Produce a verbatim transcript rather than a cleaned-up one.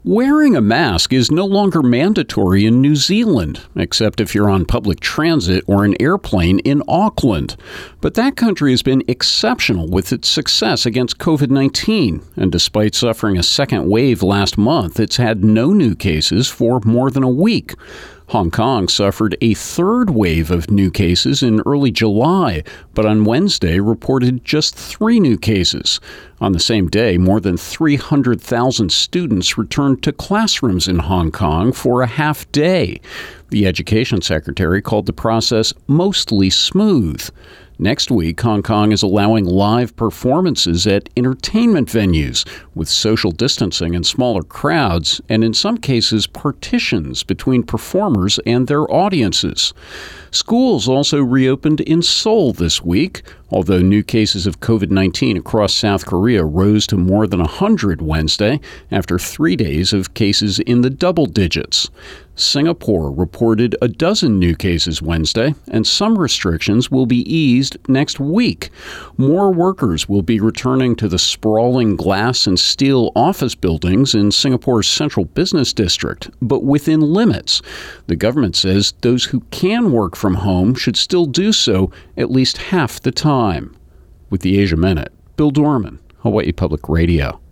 Wearing a mask is no longer mandatory in New Zealand, except if you're on public transit or an airplane in Auckland. But that country has been exceptional with its success against covid nineteen, and despite suffering a second wave last month, it's had no new cases for more than a week. Hong Kong suffered a third wave of new cases in early July, but on Wednesday reported just three new cases. On the same day, more than three hundred thousand students returned to classrooms in Hong Kong for a half day. The education secretary called the process mostly smooth. Next week, Hong Kong is allowing live performances at entertainment venues with social distancing and smaller crowds, and in some cases, partitions between performers and their audiences. Schools also reopened in Seoul this week, although new cases of covid nineteen across South Korea rose to more than one hundred Wednesday after three days of cases in the double digits. Singapore reported a dozen new cases Wednesday, and some restrictions will be eased next week. More workers will be returning to the sprawling glass and steel office buildings in Singapore's central business district, but within limits. The government says those who can work from home should still do so at least half the time. With the Asia Minute, Bill Dorman, Hawaii Public Radio.